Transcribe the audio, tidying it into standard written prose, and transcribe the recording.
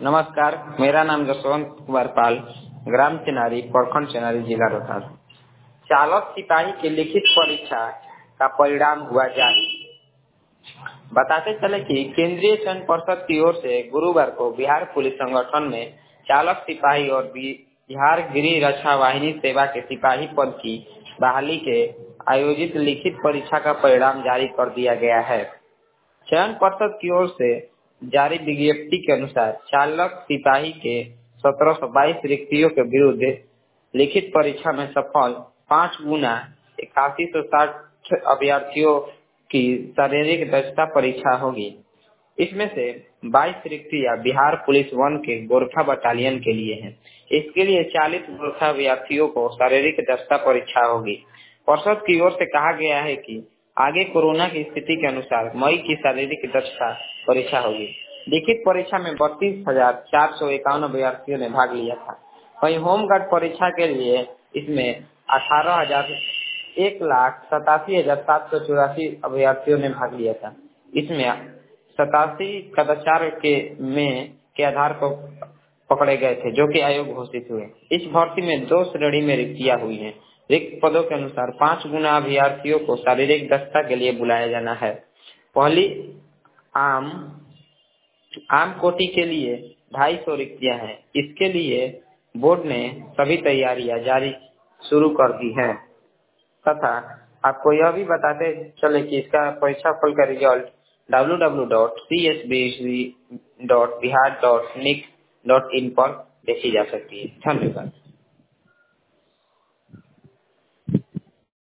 नमस्कार, मेरा नाम जसवंत कुमार पाल, ग्राम चेनारी, प्रखंड चेनारी, जिला रोहतास। चालक सिपाही की लिखित परीक्षा का परिणाम हुआ जारी। बताते चले कि केंद्रीय चयन पर्षद की ओर से गुरुवार को बिहार पुलिस संगठन में चालक सिपाही और बिहार गृह रक्षा वाहिनी सेवा के सिपाही पद की बहाली के आयोजित लिखित परीक्षा का परिणाम जारी कर दिया गया है। चयन पर्षद की ओर से जारी विज्ञप्ति के अनुसार चालक सिपाही के 1722 रिक्तियों के विरुद्ध लिखित परीक्षा में सफल 5 गुना 8160 अभ्यर्थियों की शारीरिक दक्षता परीक्षा होगी। इसमें से 22 रिक्तियां बिहार पुलिस वन के गोरखा बटालियन के लिए हैं। इसके लिए 40 गोरखा अभ्यर्थियों को शारीरिक दक्षता परीक्षा होगी। पर्षद की ओर से कहा गया है कि आगे कोरोना की स्थिति के अनुसार मई की शारीरिक दक्षता परीक्षा होगी। लिखित परीक्षा में 32,451 अभ्यर्थियों ने भाग लिया था। वहीं होमगार्ड परीक्षा के लिए इसमें 1,87,784 अभ्यर्थियों ने भाग लिया था। इसमें 87 कदाचार के आधार पर पकड़े गए थे, जो कि आयोग घोषित हुए। इस भर्ती में 2 श्रेणी में रिक्तियां हुई हैं। रिक्त पदों के अनुसार 5 गुना अभ्यर्थियों को शारीरिक दक्षता के लिए बुलाया जाना है। पहली आम कोटि के लिए 250 रिक्तियां हैं। इसके लिए बोर्ड ने सभी तैयारियां शुरू कर दी है। तथा आपको यह भी बताते चले कि इसका परीक्षा फल का रिजल्ट www.csbc.bihar.nic.in पर देखी जा सकती है। धन्यवाद।